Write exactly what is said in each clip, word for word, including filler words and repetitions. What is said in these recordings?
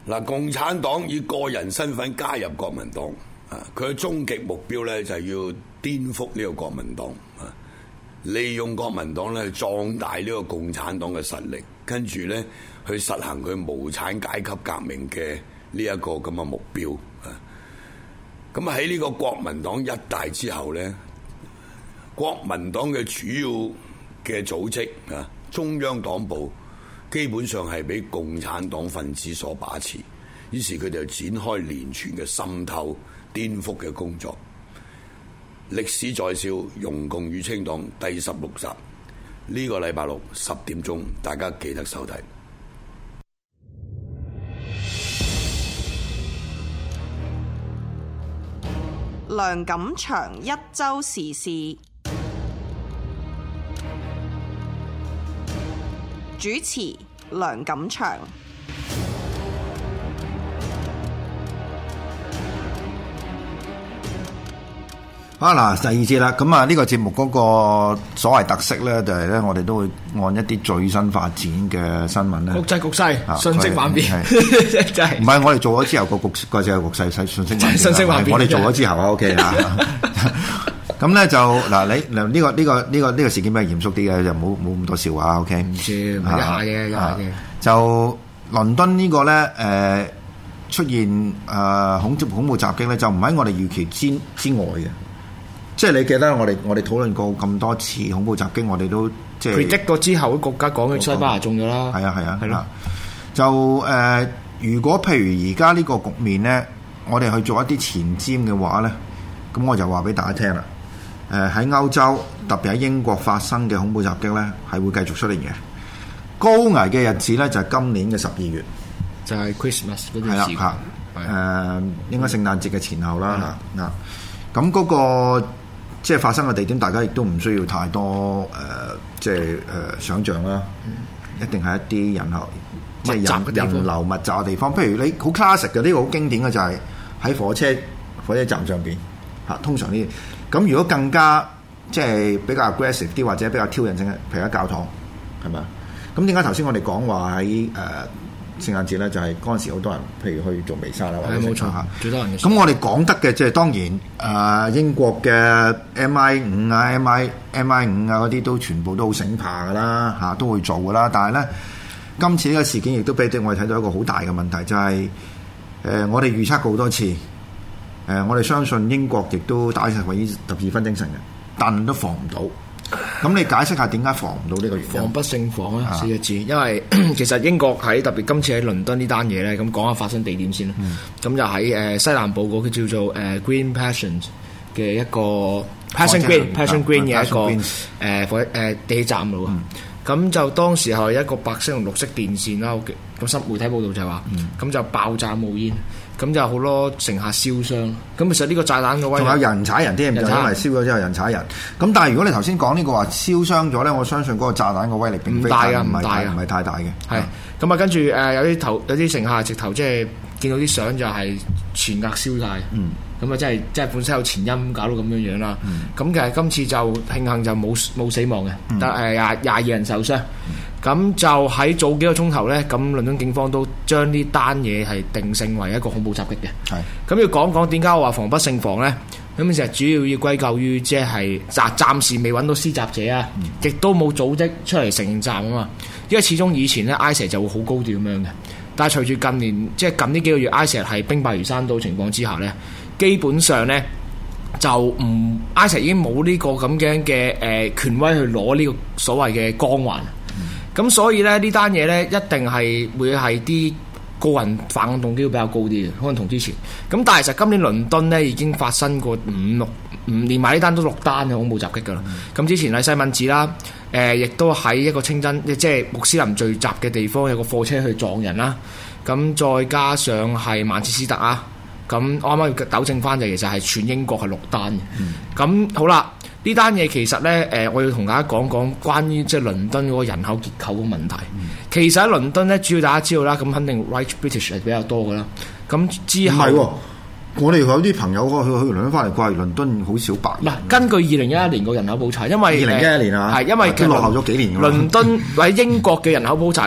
嗱，共產黨以個人身份加入國民黨，啊，佢嘅終極目標咧就係要顛覆呢個國民黨，啊，利用國民黨咧去壯大呢個共產黨嘅實力，跟住咧去實行佢無產階級革命嘅呢一個咁嘅目標，啊，咁喺呢個國民黨一大之後咧，國民黨嘅主要嘅組織啊，中央黨部。基本上係俾共產黨分子所把持，於是佢哋就展開連串嘅滲透、顛覆嘅工作。歷史在笑，容共與清黨第十六集，呢個禮拜六十點鐘，大家記得收睇。 梁錦祥一週時事主持梁錦祥。 啊嗱，第二節啦，咁啊呢個節目嗰個所謂特色咧，就係咧我哋都會按一啲最新發展嘅新聞咧， 國際局勢瞬息萬變，真係唔係我哋做咗之後個局國際局勢勢瞬息萬變， 瞬息萬變， 我哋做咗之後啊 OK 啊。咁咧就嗱，你嗱呢個呢個呢個呢個事件比較嚴肅啲嘅，就冇冇咁多笑話 OK。 唔知一下嘅一下嘅。 就倫敦呢個咧誒出現誒恐恐怖襲擊咧，就唔喺我哋預期之之外嘅。即係你記得我哋我哋討論過咁多次恐怖襲擊，我哋都即係 predict 過之後，啲國家講嘅西班牙中咗啦。 係啊係啊係咯。 就誒、呃，如果譬如而家呢個局面咧，我哋去做一啲前瞻嘅話咧，咁我就話俾大家聽啦。誒、呃、喺歐洲，特別喺英國發生嘅恐怖襲擊咧，係會繼續出現嘅。高危嘅日子咧就係、是、今年嘅十二月， 就係 Christmas 嗰段時間。係啦嚇，誒應該聖誕節嘅前後啦嚇。嗱、嗯，咁嗰、那個。即係發生嘅地點，大家亦都唔需要太多誒、呃，即係誒、呃、想像啦。嗯、一定係一啲人口即係人人流密集嘅地方。譬如你好 classic 嘅呢個好經典嘅就係喺火車火車站上邊嚇。通常呢啲咁，如果更加即係比較 aggressive 啲或者比較挑釁性嘅，譬如喺教堂係咪啊？咁點解頭先我哋講話喺誒聖誕節咧，就係嗰陣時好多人，譬如去做彌撒啦，或者冇錯嚇，最多人嘅。咁我哋講得嘅即係當然誒、呃、英國嘅 M I 五啊、M I M I 五啊嗰啲都全部都好醒怕噶啦嚇，都會做噶啦。但係咧，今次呢個事件亦都俾我哋睇到一個好大嘅問題，就係、是、誒、呃、我哋預測過好多次，誒、呃、我哋相信英國亦都打實為十二分精神嘅，但都防唔到。咁你解釋下點解防唔到呢個原因？ 防不勝防啊，四個字。因為其實英國喺特別今次喺倫敦呢單嘢咧，咁講下發生地點先啦。咁、嗯、就喺誒西南部嗰個叫做誒 Green Passion 嘅一個 Passion Green Passion Green 嘅一個誒火誒地鐵站度。咁、嗯、就當時候一個白色同綠色電線啦，咁新媒體報道就係話，咁、嗯、就爆炸冒煙。咁就好多乘客燒傷，咁其實呢個炸彈嘅威力，仲有人踩人添，就因為燒咗之後人踩人。咁但係如果你頭先講呢個話燒傷咗咧，我相信嗰個炸彈嘅威力並非大嘅，唔大唔係太大嘅。 係咁啊，跟住誒有啲頭有啲乘客直頭即係見到啲相就係全額燒晒。嗯，咁啊即係即係本身有前因搞到咁樣樣啦。咁、嗯、其實今次就慶幸就冇冇死亡嘅，得誒廿廿二人受傷。咁、嗯、就喺早幾個鐘頭咧，咁倫敦警方都將呢單嘢係定性為一個恐怖襲擊嘅。係，咁要講講點解我話防不勝防咧？咁其實主要要歸咎於即係暫暫時未揾到施襲者啊，亦、嗯、都冇組織出嚟承認責任啊嘛。因為始終以前咧 I S I S 就會好高調咁樣嘅，但係隨住近年即係近呢幾個月 I S I S 係兵敗如山倒情況之下咧，基本上咧就唔 I S I S 已經冇呢個咁樣嘅誒權威去攞呢個所謂嘅光環。咁、嗯、所以咧呢單嘢咧一定係會係啲個人犯案動機會比較高啲嘅，可能同之前。咁但係其實今年倫敦咧已經發生過五六五連埋呢單都六單嘅恐怖襲擊㗎啦。咁、嗯、之前喺西敏寺啦，誒、呃、亦都喺一個清真即係穆斯林聚集嘅地方有個貨車去撞人啦。咁再加上係曼徹斯特啊，咁啱啱要糾正翻就其實係全英國係六單嘅。咁、嗯、好啦。呢單嘢其實咧，誒、呃，我要同大家講講關於即係倫敦嗰個人口結構嘅問題。嗯、其實喺倫敦咧，主要大家知道啦，咁肯定 White British 係比較多噶啦。咁之後，唔係喎，我哋有啲朋友去去倫敦翻嚟，話倫敦好少白人。嗱，根據二零一一年個人口普查，因為二零一一年啊， 係因為都落後咗幾年。 倫敦或者英國嘅人口普查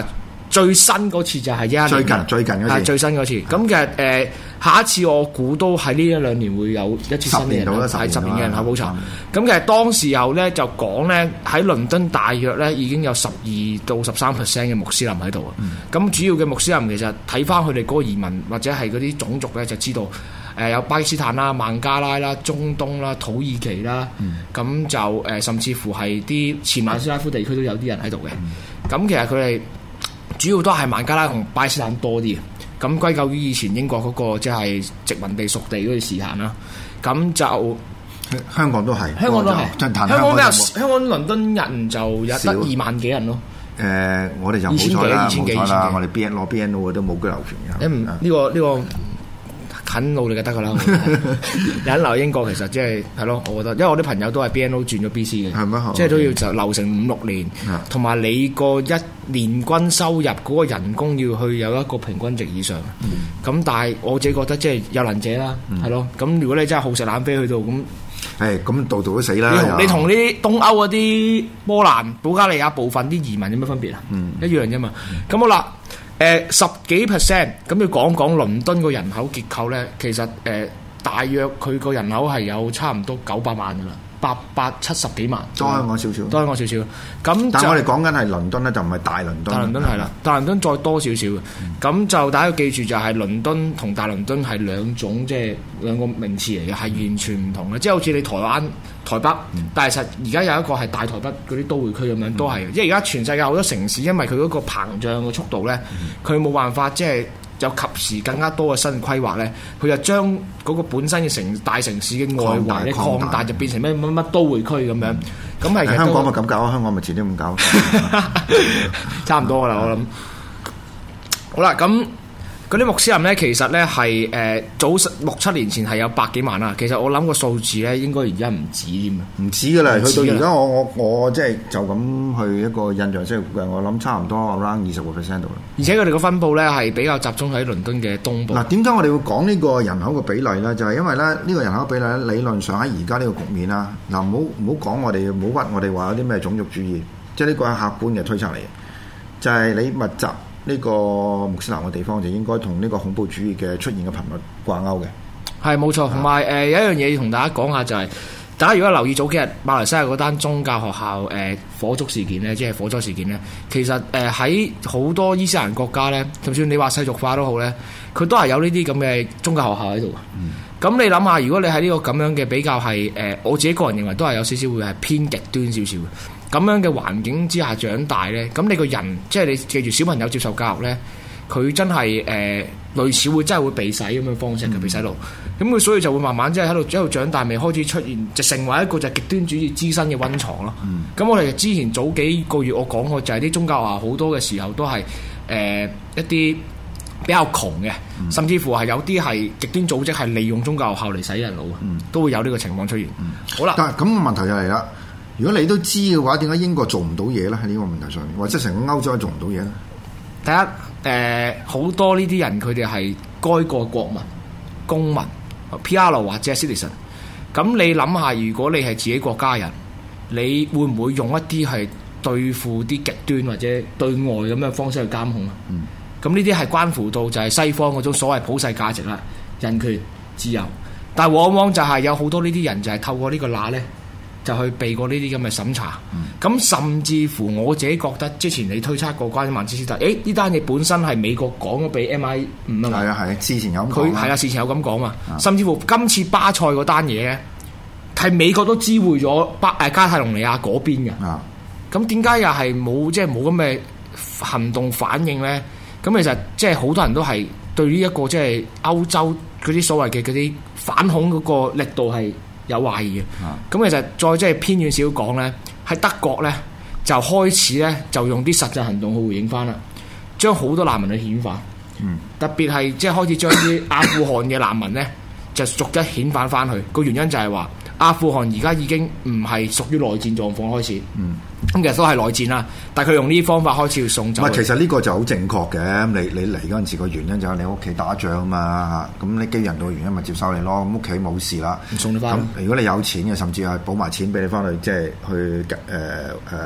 最新嗰次就係一一年最近最近嗰次係最新嗰次。咁其實誒下一次我估都喺呢一兩年會有一次新嘅人口，係十年嘅人口普查。咁其實當時候咧就講咧喺倫敦大約咧已經有十二到十三 percent 嘅穆斯林喺度啊。咁、嗯、主要嘅穆斯林其實睇翻佢哋嗰個移民或者係嗰啲種族咧，就知道誒有巴基斯坦啦、孟加拉啦、中東啦、土耳其啦。咁、嗯、就誒、呃、甚至乎係啲前南斯拉夫地區都有啲人喺度嘅。咁、嗯、其實佢哋主要都係孟加拉同巴基斯坦多啲嘅。咁歸咎於以前英國嗰個即係殖民地屬地嗰段時間啦。咁就香港都係， 香港都係， 香港咩？香港倫敦人就有得二萬幾人咯。 誒、呃，我哋就冇彩啦，冇彩啦。我哋 B N 攞 B N O 都冇居留權嘅。 呢、這個呢、這個肯努力就得㗎啦。有人留英國其實即係係咯，我覺得，因為我啲朋友都係 B N O 轉咗 B C 嘅，係咩？即係都要就留成五六年，同埋你個一年均收入嗰個人工要去有一個平均值以上。咁、嗯、但係我自己覺得即係有能者啦，係、嗯、咯。咁如果你真係好食懶飛去到咁。 誒咁度度都死啦！ 你同呢啲東歐嗰啲波蘭、保加利亞部分啲移民有咩分別啊？嗯，一樣啫嘛。咁、嗯、好啦，誒、呃、十幾 percent 咁要講講倫敦個人口結構咧，其實誒、呃、大約佢個人口係有差唔多九百萬噶啦。八百七十幾萬， 多香港少少， 多香港少少。咁但係我哋講緊係倫敦咧，就唔係大倫敦。 大倫敦係啦，大倫敦再多少少嘅。咁、嗯、就大家要記住，就係倫敦同大倫敦係兩種，即係兩個名詞嚟嘅，係完全唔同嘅。即係好似你台灣台北，嗯、但係實而家有一個係大台北嗰啲都會區咁樣，都係。即係而家全世界好多城市，因為佢嗰個膨脹嘅速度咧，佢、嗯、冇辦法即係。有及時更加多嘅新規劃咧，佢就將嗰個本身嘅城大城市嘅外圍咧擴大，就變成咩乜乜都會區咁樣。咁、嗯、係香港咪咁搞，香港咪遲啲咁搞， 差唔多噶啦，我諗。好啦，咁嗰啲穆斯林咧，其實咧係誒早六七年前係有百幾萬啦。其實我諗個數字咧，應該而家唔止添啊， 唔止噶啦。去到而家，我我我即係就咁去一個印象式嘅，我諗差唔多 around 二十個 percent 度啦。 而且佢哋個分佈咧係比較集中喺倫敦嘅東部。 嗱，點解我哋會講呢個人口嘅比例咧？就係、是、因為咧呢個人口比例咧，理論上喺而家呢個局面啦。嗱，唔好唔好講我哋唔好屈我哋話有啲咩種族主義，即係呢個係客觀嘅推測嚟嘅。就係、是、你密集呢個穆斯林嘅地方，就應該同呢個恐怖主義嘅出現嘅頻率掛鈎嘅。係冇錯，同埋誒有一樣嘢要同大家講下就係、是。大家如果留意早幾日馬來西亞嗰單宗教學校誒、呃、火燭事件咧，即係火災事件咧，其實誒喺好多伊斯蘭國家咧，就算你話世俗化都好咧，佢都係有呢啲咁嘅宗教學校喺度。咁、嗯、你諗下，如果你喺呢個咁樣嘅比較係誒、呃，我自己個人認為都係有少少會係偏極端少少嘅咁樣嘅環境之下長大咧，咁你個人即係你記住小朋友接受教育咧，佢真係誒、呃、類似會真係會被洗咁嘅方式嘅被洗腦。咁佢所以就會慢慢即係喺度一路長大，未開始出現，就成為一個就極端主義滋生嘅溫床咯。咁、嗯、我哋之前早幾個月我講過，就係啲宗教學校好多嘅時候都係誒、呃、一啲比較窮嘅，嗯、甚至乎係有啲係極端組織係利用宗教學校嚟洗人腦啊，嗯、都會有呢個情況出現。嗯、好啦，但係咁個問題就嚟啦，如果你都知嘅話，點解英國做唔到嘢咧？喺呢個問題上面，或者成個歐洲做唔到嘢咧？第一誒，好、呃、多呢啲人佢哋係該國國民、公民。P R 或者 citizen， 咁你諗下，如果你係自己國家人，你會唔會用一啲係對付啲極端或者對外咁嘅方式去監控啊？咁呢啲係關乎到就係西方嗰種所謂普世價值啦，人權、自由，但係往往就係有好多呢啲人就係透過呢個罅咧，就去避過呢啲咁嘅審查。咁、嗯、甚至乎我自己覺得，之前你推測過關於曼徹斯特，誒呢單嘢本身係美國講咗俾 M I 五啊嘛，係啊係啊，事前有咁講，佢係啊事前有咁講嘛，啊、甚至乎今次巴塞嗰單嘢咧，係美國都知會咗巴誒加泰隆尼亞嗰邊嘅，咁點解又係冇即係冇咁嘅行動反應咧？咁其實即係好多人都係對呢一個即係歐洲嗰啲所謂嘅嗰啲反恐嗰個力度係有懷疑嘅，咁、啊、其實再即係偏遠少講咧，喺德國咧就開始咧就用啲實際行動去回應翻啦，將好多難民去遣返，嗯、特別係即係開始將啲阿富汗嘅難民咧就逐一遣返翻去，個原因就係話阿富汗而家已經唔係屬於內戰狀況開始，咁、嗯、其實都係內戰啦，但係佢用呢啲方法開始要送走。唔係，其實呢個就好正確嘅。你你嚟嗰陣時個原因就係你屋企打仗啊嘛，咁你基於人道原因咪接收你咯，咁屋企冇事啦，送你翻。咁如果你有錢嘅，甚至係補埋錢俾你翻去，即係去誒誒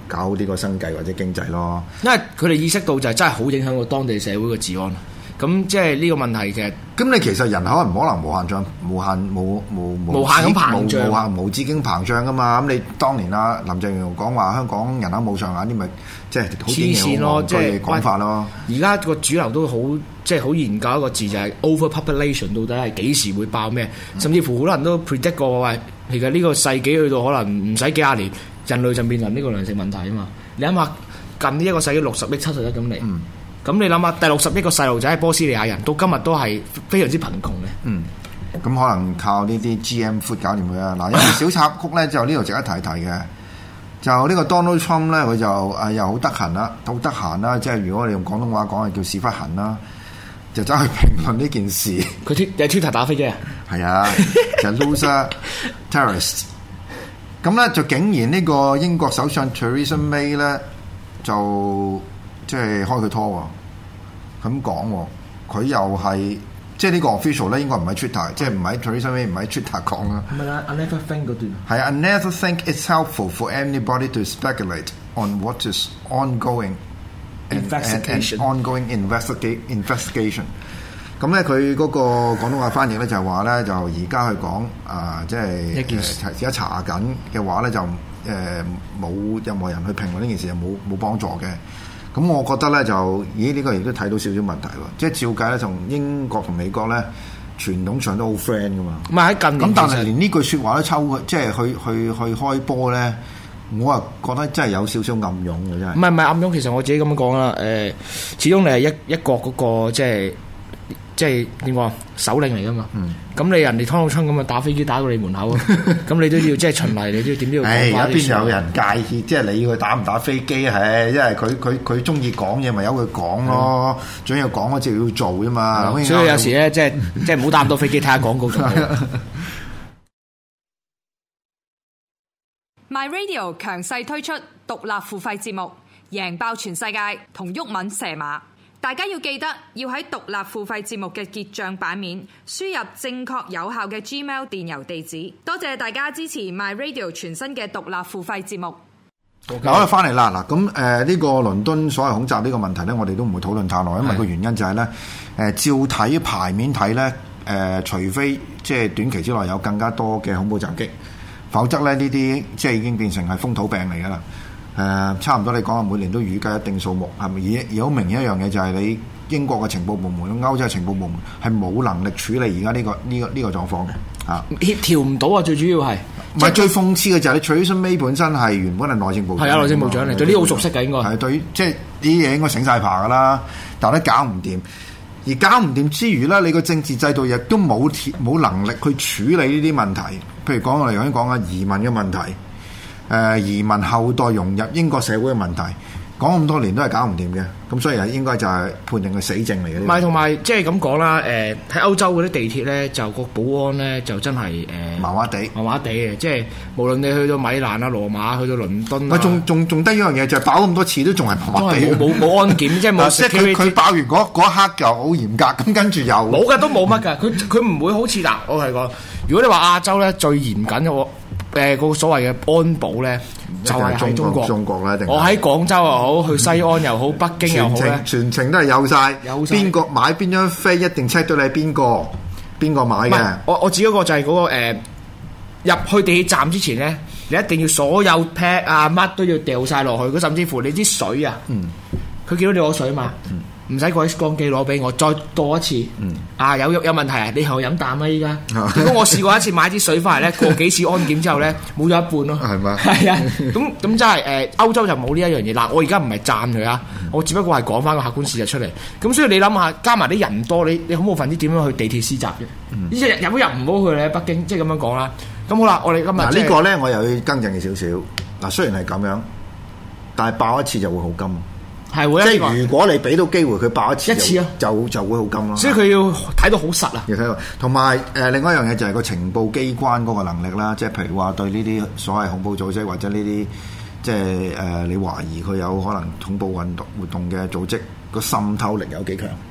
搞好呢個生計或者經濟咯。 因為佢哋意識到就係真係好影響個當地社會嘅治安。咁即係呢個問題嘅。 咁你其實人口唔可能無限漲、無限無無無限咁膨脹、 無限無止境膨脹噶嘛？咁你當年啊林鄭月娥講話香港人口冇上限，啲咪即係好黐線咯，即係講法咯。 而家個主流都好即係好研究一個字就係 overpopulation 到底係幾時會爆咩？嗯、甚至乎好多人都 predict 過話，其實呢個世紀去到可能唔使幾廿年，人類就面臨呢個糧食問題啊嘛。你諗下近呢一個世紀六十億七十億咁嚟。嗯咁你諗下，第六十億個細路仔係波斯尼亞人，到今日都係非常之貧窮嘅。嗯， 咁可能靠呢啲 G M Food 搞掂佢啊！嗱，有條小插曲咧，就呢度值得提提嘅。就呢個 Donald Trump 咧，佢就誒又好得閒啦，好得閒啦，即係如果我哋用廣東話講係叫屎忽痕啦，就走去評論呢件事。 佢推喺 Twitter 打飛機啊？ 係啊，就 loser terrorist。咁咧就竟然呢個英國首相 Theresa May 咧就即係開佢拖喎。咁講喎，佢又係即係呢個 official 咧，應該唔喺 Twitter，即係唔喺 Theresa May 唔喺 Twitter 講啦。 係咪啦 I never think 嗰段。 係啊 I never think it's helpful for anybody to speculate on what is ongoing investigation ongoing investigate investigation。咁咧佢嗰個廣東話翻譯咧就係話咧，就而家去講啊，即係而家查緊嘅話咧，就誒冇、呃、任何人去評論呢件事，就冇冇幫助嘅。咁我覺得咧就，咦呢、呢個亦都睇到少少問題喎，即係照計咧，同英國同美國咧傳統上都好 friend 噶嘛。 唔係喺近年， 咁但係連呢句説話都抽，即係去去去開波咧，我啊覺得真係有少少暗湧嘅真係。 唔係唔係暗湧，其實我自己咁樣講啦，誒、呃，始終你係一一國嗰、嗰個即係即係點講首領嚟噶嘛。嗯。咁你人哋湯老春咁啊打飛機打到你門口，咁你都要即係循例，你都要點都要講翻啲。誒，而家邊有人介意？即係你要佢打唔打飛機係，因為佢佢佢中意講嘢，咪由佢講咯。總要講嗰隻要做啫嘛。 所以有時咧，即係即係唔好打咁多飛機，睇下廣告。 My Radio 強勢推出獨立付費節目，贏爆全世界同毓民蛇馬。大家要記得要喺獨立付費節目嘅結帳版面輸入正確有效嘅 Gmail 電郵地址。多謝大家支持 My Radio 全新嘅獨立付費節目。 嗱，我哋翻嚟啦，嗱咁誒呢個倫敦所謂恐襲呢個問題咧，我哋都唔會討論太耐，因為個原因就係咧誒照睇牌面睇咧誒，除非即係短期之內有更加多嘅恐怖襲擊，否則咧呢啲即係已經變成係風土病嚟噶啦。誒、呃、差唔多你講啊，每年都預計一定數目，係咪？而而好明顯一樣嘢就係你英國嘅情報部門、歐洲嘅情報部門係冇能力處理而家呢個呢、呢個呢、呢個狀況嘅嚇，協調唔到啊！最主要係唔係最諷刺嘅就係你 Theresa May 本身係原本係內政部長， 係啊，內政部長嚟，對呢啲好熟悉嘅應該係對，即係啲嘢應該醒晒爬噶啦，但係都搞唔掂。而搞唔掂之餘咧，你個政治制度亦都冇冇能力去處理呢啲問題，譬如講我哋頭先講嘅移民嘅問題。誒、呃、移民後代融入英國社會嘅問題，講咁多年都係搞唔掂嘅，咁所以係應該就係判定佢死症嚟嘅。 唔係，同埋即係咁講啦，誒、呃、喺歐洲嗰啲地鐵咧，就個保安咧就真係誒麻麻地， 麻麻地嘅，即係無論你去到米蘭啊、羅馬，去到倫敦啊， 仲仲仲得一樣嘢就係爆咁多次都仲係麻麻地， 冇冇冇安檢，即係冇。即係佢佢爆完嗰嗰一刻就好嚴格，咁跟住又冇嘅，都冇乜㗎。佢佢唔會好似嗱，我係講，如果你話亞洲咧最嚴謹嘅我。誒個所謂嘅安保咧，就係喺中國。 中國啦，一定。 我喺廣州又好，去西安又好，北京又好咧， 全程都係有晒。有晒。邊個買邊張飛，一定 check 到你係邊個，邊個買嘅。 我我指嗰個就係嗰、嗰個、呃、入去地鐵站之前咧，你一定要所有 pack 啊乜都要掉晒落去。佢甚至乎你啲水啊，佢、嗯、見到你攞水嘛。嗯唔使個 X 光機攞俾我，再倒一次。嗯、啊，有有問題啊！你係飲啖啊！依家，如果我試過一次買啲水翻嚟咧，過幾次安檢之後咧，冇咗一半咯。係嘛？係啊，咁咁真係誒，歐洲就冇呢一樣嘢。嗱，我而家唔係讚佢啊，嗯、我只不過係講翻個客觀事實出嚟。咁所以你諗下，加埋啲人多，你你恐怖分子點樣去地鐵施襲啫？呢隻、嗯、入都入唔到去咧，北京即係咁樣講啦。咁好啦，我哋今日嗱、 就是、呢個咧，我又要更正你少少。嗱，雖然係咁樣，但係爆一次就會好金。 係會， 即係如果你俾到機會佢爆一次， 一次啊， 就就會好金咯。 所以佢要睇到好實啊。 要睇到，同埋誒另外一樣嘢就係個情報機關嗰個能力啦。即係譬如話對呢啲所謂恐怖組織或者呢啲即係誒、呃、你懷疑佢有可能恐怖運動活動嘅組織個滲透力有幾強？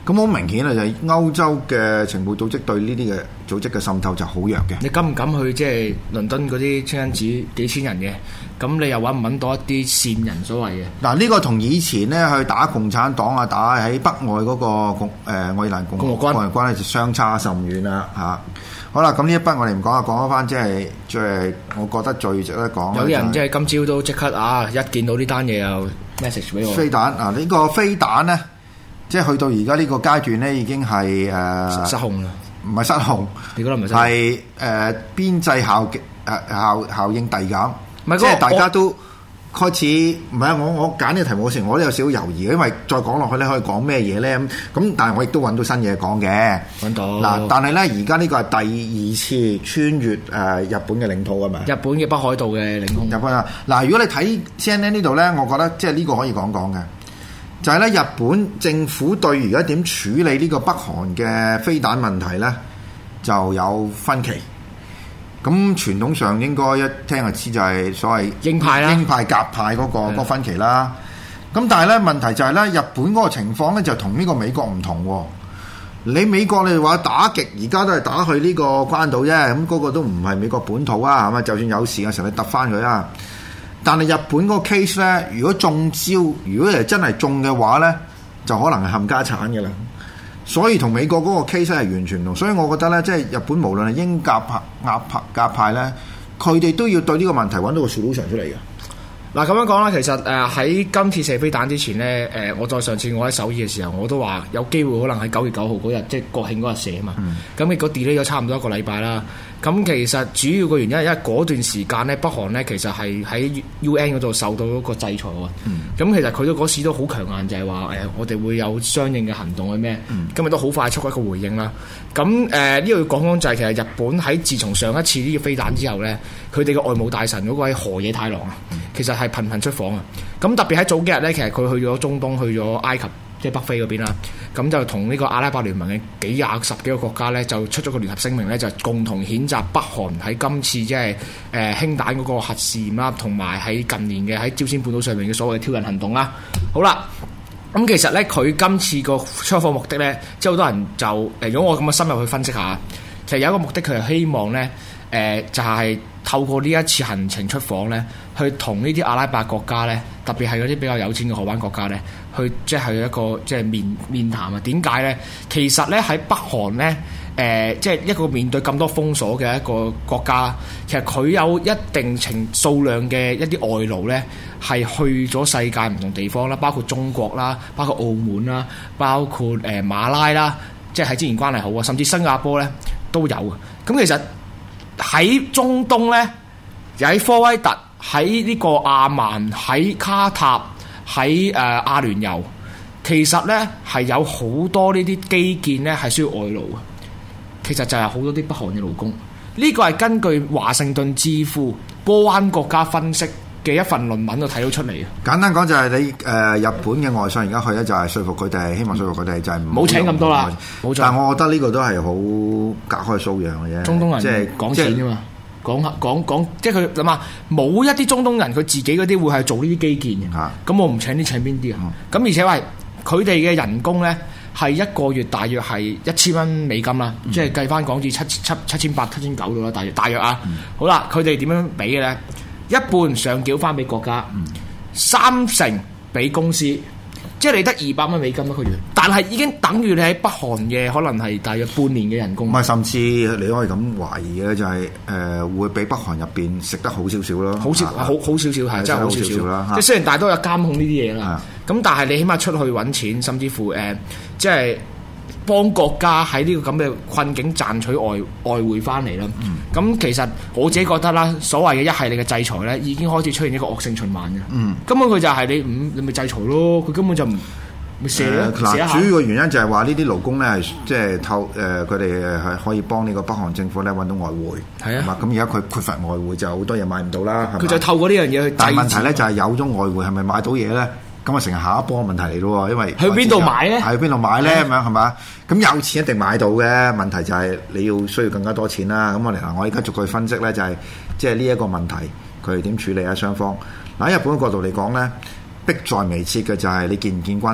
咁好明顯啊，就係歐洲嘅情報組織對呢啲嘅組織嘅滲透就好弱嘅。 你敢唔敢去即係倫敦嗰啲清真寺幾千人嘅？咁你又揾唔揾到一啲線人所謂嘅？ 嗱，呢個同以前咧去打共產黨啊，打喺北愛嗰個共誒愛爾蘭共和軍，共和軍咧就相差甚遠啦嚇。好啦，咁呢一筆我哋唔講啊，講翻即係即係我覺得最值得講。 有啲人即係今朝都即刻啊，一見到呢單嘢又 message 俾我。 飛彈啊，呢個飛彈咧，即係去到而家呢個階段咧，已經係誒失控啦。 唔係失控， 你覺得唔係失控？ 係誒邊際效誒效效應遞減， 唔係即係大家都開始唔係啊！我我揀呢個題目嘅時候，我都有少少猶豫，因為再講落去咧，可以講咩嘢咧？咁咁，但係我亦都揾到新嘢講嘅。 揾到嗱，但係咧，而家呢個係第二次穿越誒、呃、日本嘅領土啊嘛。 日本嘅北海道嘅領空。 日本啊，嗱，如果你睇 C N N 呢度咧，我覺得即係呢個可以講講嘅，就係、是、咧日本政府對而家點處理呢個北韓嘅飛彈問題咧，就有分歧。咁傳統上應該一聽就知就係所謂鷹派啦， 鷹派鴿派嗰個嗰個分歧啦。咁但係咧問題就係咧，日本嗰個情況咧就同呢個美國唔同喎。你美國你話打極而家都係打去呢個關島啫，咁嗰個都唔係美國本土啊，係嘛？就算有事嘅時候你揼翻佢啊。但係日本嗰個 case 咧，如果中招，如果係真係中嘅話咧，就可能係冚家產嘅啦。所以同美國嗰個 case 係完全唔同，所以我覺得咧，即係日本無論係鷹鴿派、鴿派、鴿派咧，佢哋都要對呢個問題揾到個 solution 出嚟嘅。 嗱咁樣講啦，其實誒喺、呃、今次射飛彈之前咧，誒、呃、我再上次我喺首爾嘅時候，我都話有機會可能喺九月九號嗰日，即係國慶嗰日射啊嘛。咁結果 delay 咗差唔多一個禮拜啦。咁其實主要個原因係因為嗰段時間咧，北韓咧其實係喺 U N 嗰度受到嗰個制裁喎。咁、嗯、其實佢都嗰時都好強硬，就係話誒我哋會有相應嘅行動去咩？嗯、今日都好快速一個回應啦。咁誒呢度要講講就係其實日本喺自從上一次呢個飛彈之後咧，佢哋嘅外務大臣嗰位河野太郎啊，嗯、其實係頻頻出訪啊。咁特別喺早幾日咧，其實佢去咗中東，去咗埃及。即係北非嗰邊啦，咁就同呢個阿拉伯聯盟嘅幾廿十幾個國家咧，就出咗個聯合聲明咧，就共同譴責北韓喺今次即係誒氫彈嗰個核試驗啦，同埋喺近年嘅喺朝鮮半島上面嘅所謂挑釁行動啦。好啦，咁其實咧佢今次個出訪目的咧，即係好多人就誒，如果我咁樣深入去分析下，其實有一個目的，佢係希望咧誒、呃，就係、是、透過呢一次行程出訪咧，去同呢啲阿拉伯國家咧，特別係嗰啲比較有錢嘅荷灣國家咧。去即係一個即係面面談啊？點解咧？其實咧喺北韓咧，誒、呃、即係一個面對咁多封鎖嘅一個國家，其實佢有一定程數量嘅一啲外勞咧，係去咗世界唔同地方啦，包括中國啦，包括澳門啦，包括誒、呃、馬拉啦，即係喺之前關係好啊，甚至新加坡咧都有啊。咁其實喺中東咧，喺科威特、喺呢個亞曼、喺卡塔。喺誒、呃、阿聯酋，其實咧係有好多呢啲基建咧係需要外勞嘅，其實就係好多啲北韓嘅勞工。呢個係根據華盛頓智庫波灣國家分析嘅一份論文度睇到出嚟嘅。簡單講就係你誒、呃、日本嘅外相而家去咧，就係說服佢哋，希望說服佢哋就係唔好請咁多啦。冇錯，但係我覺得呢個都係好隔開素養嘅啫。中東人即係講錢啫嘛。講講講，即係佢諗下，冇一啲中東人佢自己嗰啲會係做呢啲基建嘅。咁、嗯、我唔請啲請邊啲啊？咁、嗯、而且話佢哋嘅人工咧係一個月大約係一千蚊美金啦，嗯、即係計翻港紙七七七千八七千九到啦，大約大約啊。嗯、好啦，佢哋點樣俾嘅咧？一半上繳翻俾國家，嗯、三成俾公司。即係你得二百蚊美金一個月，但係已經等於你喺北韓嘅可能係大約半年嘅人工。唔係，甚至你可以咁懷疑嘅就係、是、誒、呃、會比北韓入邊食得好少少咯。好少，好好少少係真係好少少啦。即係雖然大多有監控呢啲嘢啦，咁但係你起碼出去揾錢，甚至乎誒、呃、即係幫國家喺呢個咁嘅困境賺取外外匯翻嚟啦。咁、嗯、其實我自己覺得啦，所謂嘅一系列嘅制裁咧，已經開始出現一個惡性循環嘅。嗯，根本佢就係你唔你咪制裁咯，佢根本就唔咪射咯。嗱、呃，主要嘅原因就係話呢啲勞工咧係即係透誒，佢哋係可以幫呢個北韓政府咧揾到外匯。係啊，咁而家佢缺乏外匯就好多嘢買唔到啦。佢就透過呢樣嘢去。但係問題咧就係有咗外匯係咪買到嘢咧？咁啊，成日下一波問題嚟咯喎，因為去邊度買咧？喺邊度買咧？咁樣係嘛？咁有錢一定買到嘅，問題就係你要需要更加多錢啦。咁我哋嗱，我而家逐句分析咧，就係即係呢一個問題，佢哋點處理啊？雙方嗱喺日本嘅角度嚟講咧，迫在眉睫嘅就係你建唔建軍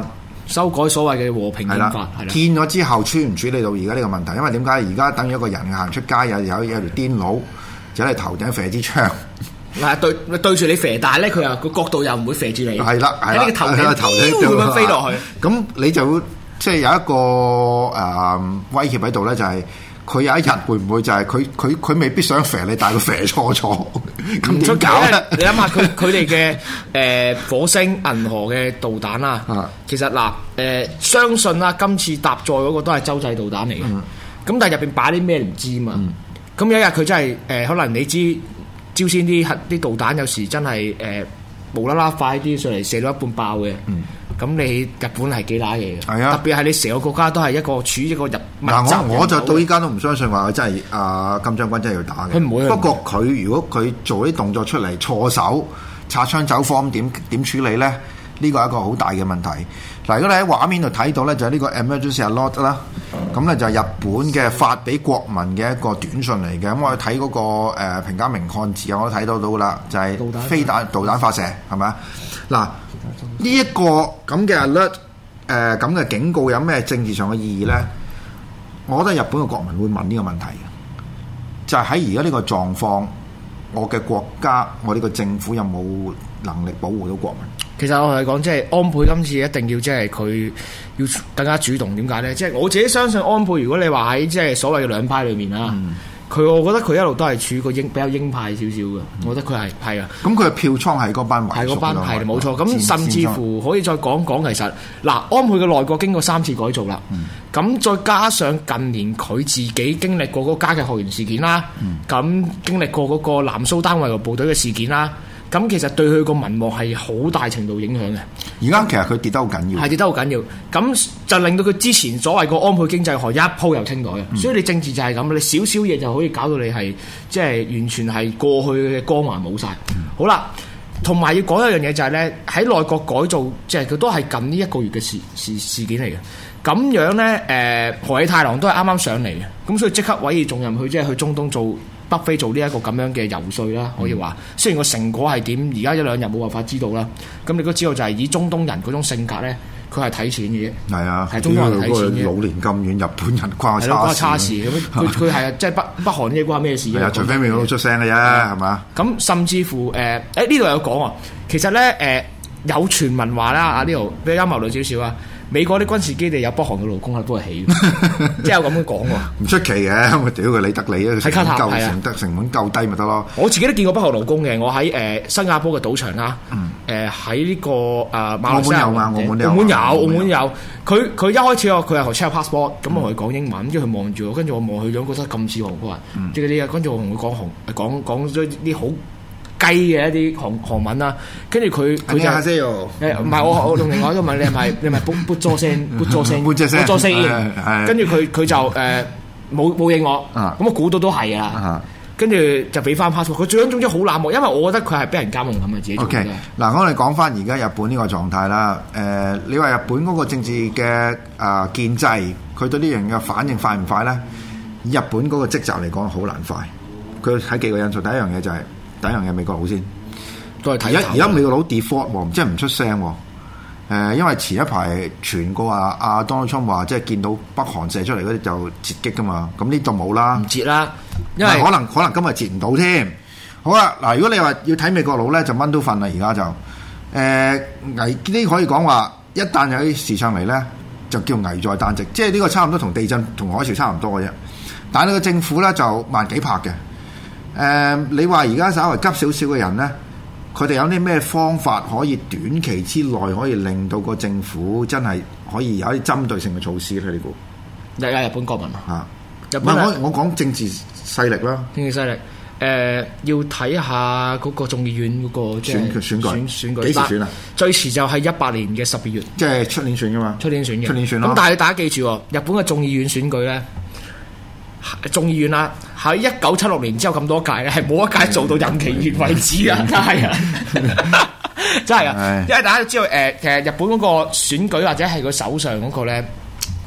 修改所謂嘅和平憲法，係啦。 建咗之後處唔處理到而家呢個問題？因為點解而家等於一個人行出街有有有條癲佬就喺你頭頂射支槍。 嗱，對對住你射，但係咧佢又個角度又唔會射住你。 係啦，係啦， 喺你個頭頂頭頂咁樣飛落去。 咁你就會即係有一個誒、呃、威脅喺度咧，就係、是。佢有一日會唔會就係佢佢佢未必想射你，但係佢射錯錯，咁點搞咧？ 你諗下佢佢哋嘅誒火星銀河嘅導彈啦，啊、其實嗱誒、呃、相信啦，今次搭載嗰個都係洲際導彈嚟嘅。咁、嗯、但係入邊擺啲咩唔知嘛？咁、嗯、有一日佢真係誒、呃，可能你知朝鮮啲核啲導彈有時真係誒、呃、無啦啦快啲上嚟射到一半爆嘅。嗯咁你日本係幾乸嘢嘅？係啊，特別係你成個國家都係一個處於一個入嗱，我我就到依家都唔相信話佢真係阿金將軍真係要打嘅。 佢唔會。不過佢如果佢做啲動作出嚟錯手擦槍走火咁點點處理咧？呢個係一個好大嘅問題。嗱，如果你喺畫面度睇到咧，就係、是、呢個 emergency alert 啦。咁咧就係日本嘅發俾國民嘅一個短信嚟嘅。咁我哋睇嗰個誒平假名漢字啊，我都睇到到啦，就係、是、飛彈導彈發射係咪啊？嗱。呢一個咁嘅 alert，誒咁嘅警告有咩政治上嘅意義咧？我覺得日本嘅國民會問呢個問題嘅，就係喺而家呢個狀況，我嘅國家，我呢個政府有冇能力保護到國民？ 其實我同你講，即係安倍今次一定要即係佢要更加主動。點解咧？即係我自己相信安倍，如果你話喺即係所謂嘅兩派裏面啦。嗯佢我覺得佢一路都係處於個鷹比較鷹派少少嘅，嗯、我覺得佢係係啊。 咁佢嘅票倉係嗰班係嗰班係冇錯。咁甚至乎可以再講講，其實嗱，安倍嘅內閣經過三次改造啦。咁、嗯、再加上近年佢自己經歷過嗰個加劇學園事件啦，咁、嗯、經歷過嗰個南蘇丹維和部隊嘅事件啦。咁其實對佢個民望係好大程度影響嘅。 而家其實佢跌得好緊要， 係跌得好緊要。咁就令到佢之前所謂個安倍經濟學一鋪又清袋啊！嗯、所以你政治就係咁，你少少嘢就可以搞到你係即係完全係過去嘅光環冇晒。嗯、好啦，同埋要講一樣嘢就係咧，喺內閣改造，即係佢都係近呢一個月嘅事事事件嚟嘅。咁樣咧，誒、呃、河野太郎都係啱啱上嚟嘅，咁所以即刻委以重任去即係去中東做。北非做呢一個咁樣嘅游説啦，可以話雖然個成果係點，而家一兩日冇辦法知道啦。咁你都知道就係以中東人嗰種性格咧，佢係睇錢嘅啫。係啊，係中東人睇錢嘅。 老年咁遠，日本人關我叉事咁，佢佢係即係北北韓呢啲關咩事啊？ 除非美國佬出聲嘅啫，係嘛？ 咁甚至乎誒，誒呢度有講啊，其實咧誒、呃、有傳聞話啦，啊呢度比較陰謀論少少啊。美國啲軍事基地有北韓嘅勞工喺度起，即係有咁樣講喎。唔出奇嘅，我屌佢理得你啊！喺卡塔係啊，得成本夠低咪得咯。我自己都見過北韓勞工嘅，我喺誒、呃、新加坡嘅賭場啦，誒喺呢個誒、呃、馬來西亞澳門有啊，澳門有， 澳門有，澳門有。佢佢一開始我佢係學 check passport，咁我同佢講英文，跟住佢望住我，跟住我望佢樣，覺得咁似韓國人，即係嗰啲啊。跟住我同佢講韓講講咗啲好雞嘅一啲韓韓文啦，跟住佢佢就誒唔係我我用另外一個問你係咪你係咪 boot boot 咗聲 boot 咗聲 boot 咗聲，跟住佢佢就誒冇冇應我，咁我估到都係啊，跟住就俾翻 passport。佢最終總之好冷漠，因為我覺得佢係俾人監控咁嘅自己做嘅。 嗱，我哋講翻而家日本呢個狀態啦。誒，你話日本嗰個政治嘅誒建制，佢對呢樣嘅反應快唔快咧？日本嗰個職責嚟講好難快。佢睇幾個因素，第一樣嘢就係。第一樣嘢美國佬先，都係睇。而家而家美國佬 default 喎，即係唔出聲喎。誒，因為前一排傳過話，阿 Donald Trump 話，即係見到北韓射出嚟嗰啲就截擊噶嘛。咁呢度冇啦， 唔截啦，因為可能可能今日截唔到添。好啦，嗱，如果你話要睇美國佬咧，就蚊都瞓啦。而家就誒、呃、危呢可以講話，一旦有啲事上嚟咧，就叫危在旦夕。即係呢個差唔多同地震同海嘯差唔多嘅啫。但係呢個政府咧就慢幾拍嘅。誒、呃，你話而家稍微急少少嘅人咧，佢哋有啲咩方法可以短期之內可以令到個政府真係可以有啲針對性嘅措施咧？你估？ 日日日本國民啊， 日本我我講政治勢力啦， 政治勢力誒、呃，要睇下嗰個眾議院嗰個選選舉選舉幾時選啊？ 最遲就係一八年嘅十二月， 即係出年選噶嘛？出年選嘅， 出年選咯。 咁但係大家記住，日本嘅眾議院選舉咧。眾議院啦，喺一九七六年之後咁多屆咧，係冇一屆做到任期完為止啊！真係啊，真係啊！因為大家都知道，誒、呃，其實日本嗰個選舉或者係佢手上嗰個咧，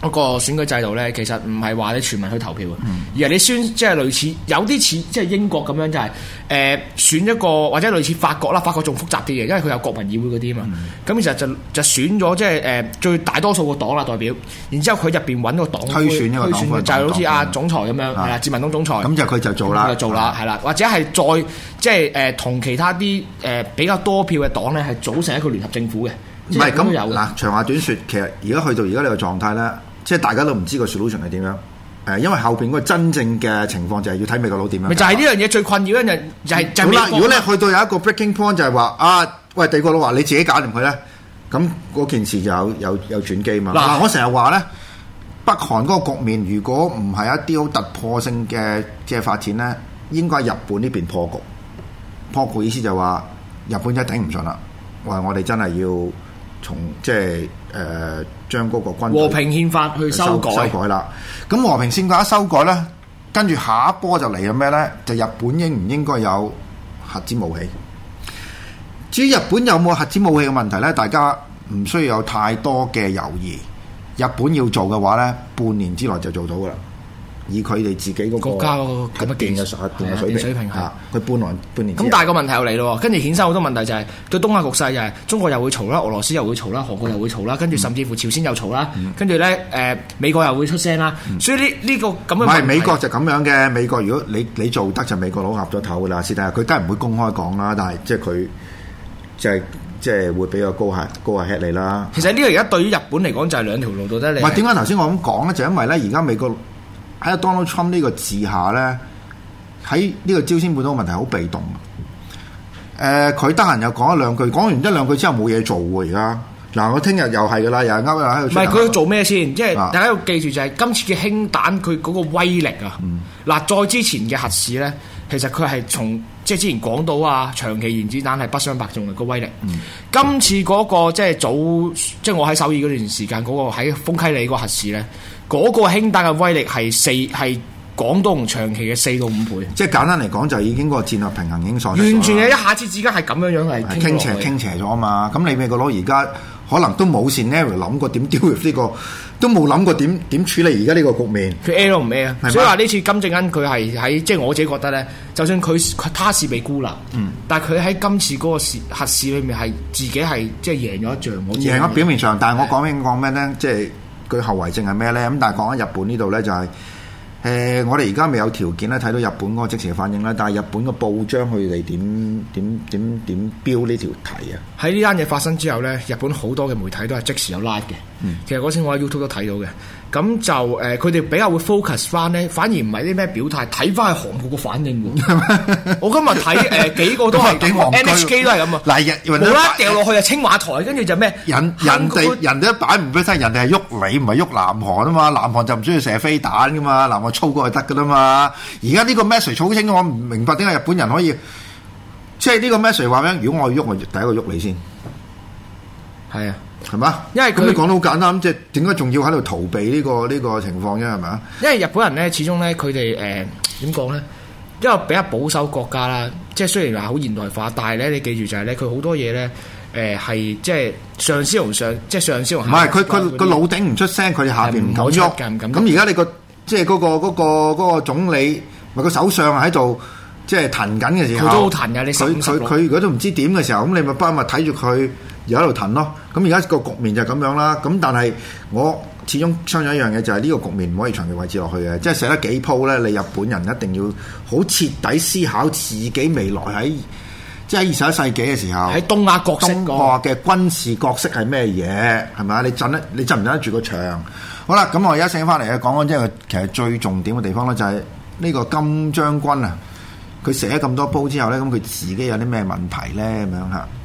嗰個選舉制度咧，其實唔係話你全民去投票嘅，嗯、而係你宣即係類似有啲似即係英國咁樣，就係、是、誒、呃、選一個或者類似法國啦，法國仲複雜啲嘅，因為佢有國民議會嗰啲啊嘛。咁、嗯、其實就就選咗即係誒最大多數個黨啦代表，然之後佢入邊揾個黨推選一個黨魁， 就係好似阿總裁咁樣係啦，自民黨總裁。咁就佢就做啦， 就做啦，係啦，或者係再即係誒同其他啲誒、呃、比較多票嘅黨咧，係組成一個聯合政府嘅。 唔係咁嗱，長話短説，其實而家去到而家呢個狀態咧。即係大家都唔知個 solution 係點樣，誒，因為後邊嗰個真正嘅情況就係要睇美國佬點樣。咪就係呢樣嘢最困擾一樣，就係就係。好啦， 如果你去到有一個 breaking point 就係話啊，喂，美國佬話你自己搞掂佢咧，咁嗰件事就有有有轉機嘛。嗱、啊，我成日話咧，北韓嗰個局面如果唔係一啲好突破性嘅即係發展咧，應該係日本呢邊破局。破局意思就係話日本真係頂唔順啦，話我哋真係要從即係。誒、呃、將嗰個軍和平憲法去修改修改啦，咁和平憲法一修改咧，跟住下一波就嚟咗咩咧？就日本應唔應該有核子武器？至於日本有冇核子武器嘅問題咧，大家唔需要有太多嘅猶豫。日本要做嘅話咧，半年之內就做到噶啦。以佢哋自己嗰個國家咁嘅技術電嘅水平，水平嚇，佢半年半年。 咁但係個問題又嚟咯，跟住衍生好多問題就係、是、對東亞局勢就係中國又會嘈啦，俄羅斯又會嘈啦，韓國又會嘈啦，跟住甚至乎朝鮮又嘈啦，跟住咧誒美國又會出聲啦，嗯、所以呢呢、這個咁樣唔係美國就咁樣嘅。美國如果你你做得就美國佬合咗頭噶啦，是但係佢梗係唔會公開講啦，但係即係佢即係即係會比較高下高下 head 你啦。 其實呢個而家對於日本嚟講就係兩條路到得你。 唔係點解頭先我咁講咧？就因為咧而家美國。喺 Donald Trump 呢個治下咧，喺呢個朝鮮半島問題好被動。誒、呃，佢得閒又講一兩句，講完一兩句之後冇嘢做喎。而家嗱，我聽日又係噶啦，又係勾又喺度。唔係佢做咩先？即係大家要記住就係、是、今次嘅氫彈，佢嗰個威力啊！嗱、嗯，再之前嘅核試咧，其實佢係從即係之前講到啊，長期原子彈係不相伯仲嘅個威力。嗯、今次嗰、那個即係早，即係我喺首爾嗰段時間嗰、那個喺豐溪里嗰個核試咧。嗰個氫彈嘅威力係四係廣東同長期嘅四到五倍，即係簡單嚟講就已經個戰略平衡已經喪失，完全係一下子之間係咁樣樣係傾斜傾斜咗啊嘛！咁你美國佬而家可能都冇 scenario 諗過點 deal with 呢個，都冇諗過點點處理而家呢個局面。佢 A 都唔 A 啊！所以話呢次金正恩佢係喺即係我自己覺得咧，就算佢佢他是被孤立，嗯，但係佢喺今次嗰個試核試裏面係自己係即係贏咗一仗。我贏咗表面上，但係我講緊講咩咧？即係。佢後遺症係咩咧？咁但係講緊日本呢度咧，就係、是、誒、呃，我哋而家未有條件咧睇到日本嗰個即時嘅反應啦。但係日本嘅報章佢哋點點點點標呢條題啊？喺呢單嘢發生之後咧，日本好多嘅媒體都係即時有 live 嘅。嗯、其實嗰次我喺 YouTube 都睇到嘅。咁就誒，佢、呃、哋比較會 focus 翻咧，反而唔係啲咩表態，睇翻係韓國個反應喎。我今日睇誒幾個都係 N H K 都係咁啊。嗱，冇啦掉落去啊，青瓦台，跟住就咩？人人哋人哋一擺唔俾聲，人哋係喐你，唔係喐南韓啊嘛。南韓就唔需要射飛彈噶嘛，南韓操過就得噶啦嘛。而家呢個 message 好清楚，我唔明白點解日本人可以即係呢個 message 話咩？如果我要喐，我第一個喐你先。係啊。係嘛？因為咁你講得好簡單，即係點解仲要喺度逃避呢、呢個呢、呢個情況啫？係咪啊？因為日本人咧，始終咧，佢哋誒點講咧？因為比較保守國家啦，即係雖然話好現代化，但係咧，你記住就係咧，佢好多嘢咧，誒、呃、係即係上司同上，即係上司同下。唔係佢佢個老頂唔出聲，佢哋下邊唔敢喐。咁而家你個即係嗰個嗰、嗰個嗰、嗰個總理咪個首相喺度，即係騰緊嘅時候，佢都好騰㗎。你佢佢佢如果都唔知點嘅時候，咁你咪班咪睇住佢。又喺度騰咯，咁而家個局面就係咁樣啦。咁但係我始終相信一樣嘢，就係呢個局面唔可以長期維持落去嘅。即係寫得幾鋪咧，你日本人一定要好徹底思考自己未來喺即係二十一世紀嘅時候喺東亞角色，東亞嘅軍事角色係咩嘢？係咪啊？你鎮得你鎮唔鎮得住個場？好啦，咁我而家醒翻嚟啊，講講即係其實最重點嘅地方咧，就係呢個金將軍啊，佢寫咗咁多鋪之後咧，咁佢自己有啲咩問題咧？咁樣嚇。